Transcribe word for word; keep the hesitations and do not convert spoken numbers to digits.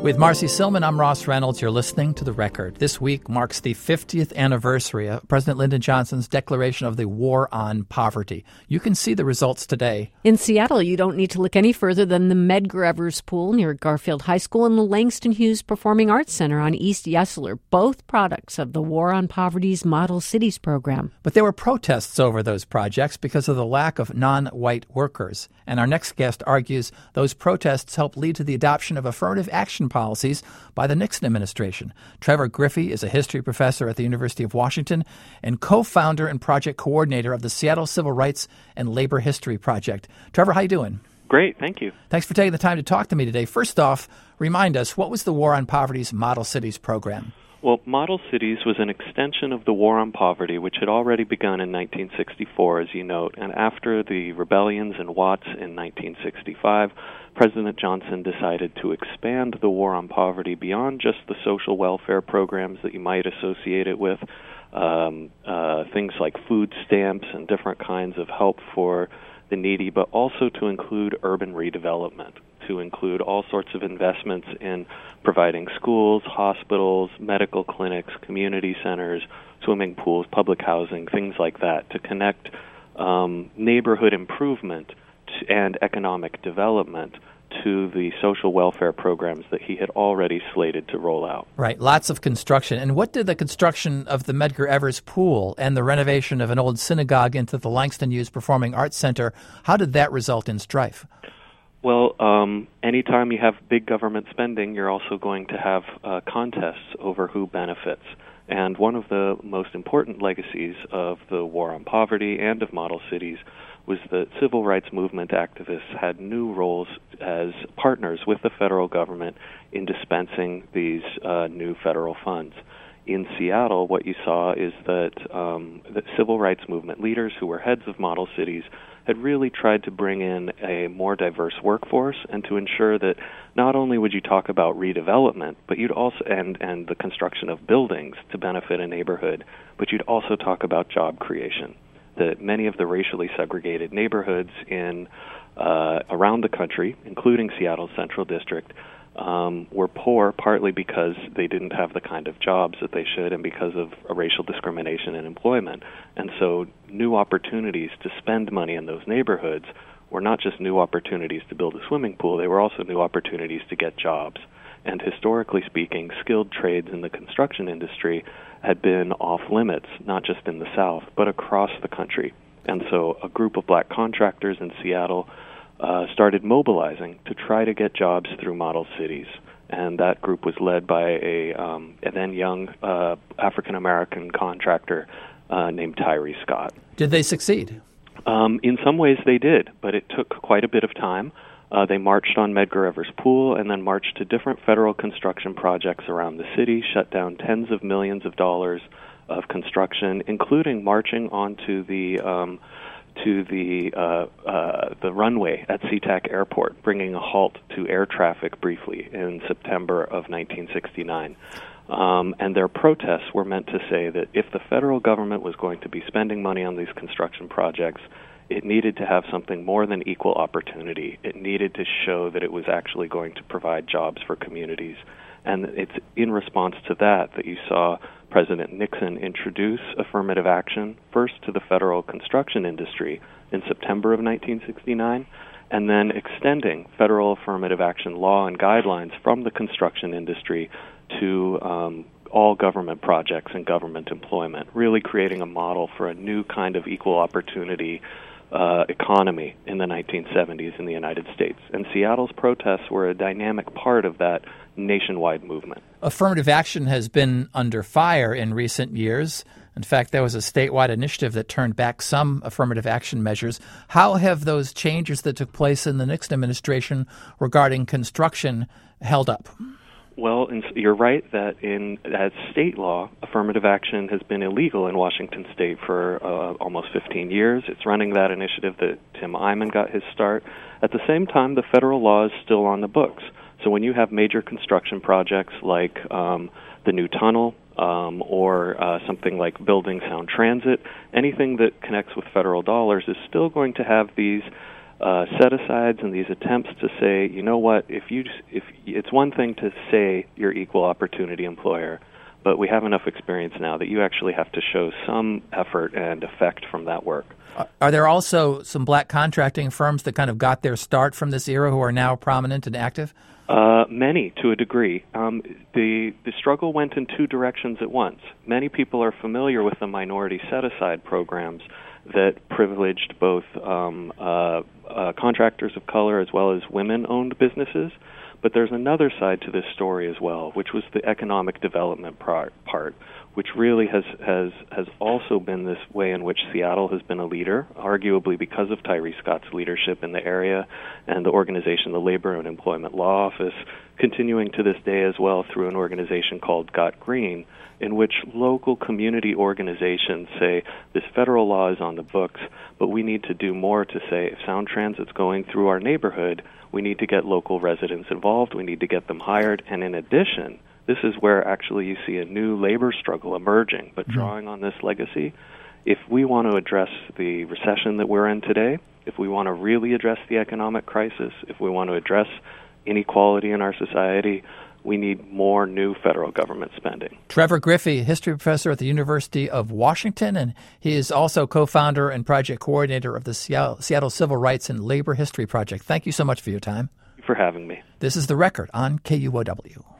With Marcy Silman, I'm Ross Reynolds. You're listening to The Record. This week marks the fiftieth anniversary of President Lyndon Johnson's declaration of the War on Poverty. You can see the results today. In Seattle, you don't need to look any further than the Medgar Evers Pool near Garfield High School and the Langston Hughes Performing Arts Center on East Yesler, both products of the War on Poverty's Model Cities program. But there were protests over those projects because of the lack of non-white workers. And our next guest argues those protests helped lead to the adoption of affirmative action policies by the Nixon administration. Trevor Griffey is a history professor at the University of Washington and co-founder and project coordinator of the Seattle Civil Rights and Labor History Project. Trevor, how you doing? Great, thank you. Thanks for taking the time to talk to me today. First off, remind us, what was the War on Poverty's Model Cities program? Well, Model Cities was an extension of the War on Poverty, which had already begun in nineteen sixty-four, as you note, and after the rebellions in Watts in nineteen sixty-five, President Johnson decided to expand the War on Poverty beyond just the social welfare programs that you might associate it with, um, uh, things like food stamps and different kinds of help for the needy, but also to include urban redevelopment, to include all sorts of investments in providing schools, hospitals, medical clinics, community centers, swimming pools, public housing, things like that, to connect um, neighborhood improvement to, and economic development to the social welfare programs that he had already slated to roll out. Right, lots of construction. And what did the construction of the Medgar Evers Pool and the renovation of an old synagogue into the Langston Hughes Performing Arts Center, how did that result in strife? Well, um, anytime you have big government spending, you're also going to have uh, contests over who benefits. And one of the most important legacies of the War on Poverty and of Model Cities was that civil rights movement activists had new roles as partners with the federal government in dispensing these uh, new federal funds. In Seattle, what you saw is that um, the civil rights movement leaders who were heads of model cities had really tried to bring in a more diverse workforce and to ensure that not only would you talk about redevelopment, but you'd also and, and the construction of buildings to benefit a neighborhood, but you'd also talk about job creation. That many of the racially segregated neighborhoods in uh, around the country, including Seattle's Central District, Um, were poor partly because they didn't have the kind of jobs that they should and because of uh, racial discrimination in employment. And so new opportunities to spend money in those neighborhoods were not just new opportunities to build a swimming pool, they were also new opportunities to get jobs. And historically speaking, skilled trades in the construction industry had been off limits, not just in the South, but across the country. And so a group of black contractors in Seattle Uh, started mobilizing to try to get jobs through model cities. And that group was led by a, um, a then young uh, African-American contractor uh, named Tyree Scott. Did they succeed? Um, in some ways they did, but it took quite a bit of time. Uh, they marched on Medgar Evers Pool and then marched to different federal construction projects around the city, shut down tens of millions of dollars of construction, including marching onto the um, to the uh, uh, the runway at SeaTac Airport, bringing a halt to air traffic briefly in September of nineteen sixty-nine. Um, and their protests were meant to say that if the federal government was going to be spending money on these construction projects, it needed to have something more than equal opportunity. It needed to show that it was actually going to provide jobs for communities. And it's in response to that that you saw President Nixon introduce affirmative action first to the federal construction industry in September of nineteen sixty-nine, and then extending federal affirmative action law and guidelines from the construction industry to um, all government projects and government employment, really creating a model for a new kind of equal opportunity uh, economy in the nineteen seventies in the United States. And Seattle's protests were a dynamic part of that nationwide movement. Affirmative action has been under fire in recent years. In fact, there was a statewide initiative that turned back some affirmative action measures. How have those changes that took place in the Nixon administration regarding construction held up? Well, you're right that in as state law, affirmative action has been illegal in Washington State for uh, almost fifteen years. It's running that initiative that Tim Eyman got his start. At the same time, the federal law is still on the books. So when you have major construction projects like um, the new tunnel um, or uh, something like building sound transit, anything that connects with federal dollars is still going to have these uh, set-asides and these attempts to say, you know what, if you if it's one thing to say you're equal opportunity employer, but we have enough experience now that you actually have to show some effort and effect from that work. Are there also some black contracting firms that kind of got their start from this era who are now prominent and active? Uh, many, to a degree. Um, the the struggle went in two directions at once. Many people are familiar with the minority set-aside programs that privileged both um, uh, uh, contractors of color as well as women-owned businesses. But there's another side to this story as well, which was the economic development part, part which really has, has, has also been this way in which Seattle has been a leader, arguably because of Tyree Scott's leadership in the area and the organization, the Labor and Employment Law Office, continuing to this day as well through an organization called Got Green, in which local community organizations say this federal law is on the books, but we need to do more to say if Sound Transit's going through our neighborhood, we need to get local residents involved, we need to get them hired, and in addition, this is where actually you see a new labor struggle emerging, but drawing on this legacy. If we want to address the recession that we're in today, if we want to really address the economic crisis, if we want to address inequality in our society, we need more new federal government spending. Trevor Griffey, history professor at the University of Washington, and he is also co-founder and project coordinator of the Seattle, Seattle Civil Rights and Labor History Project. Thank you so much for your time. Thank you for having me. This is The Record on K U O W.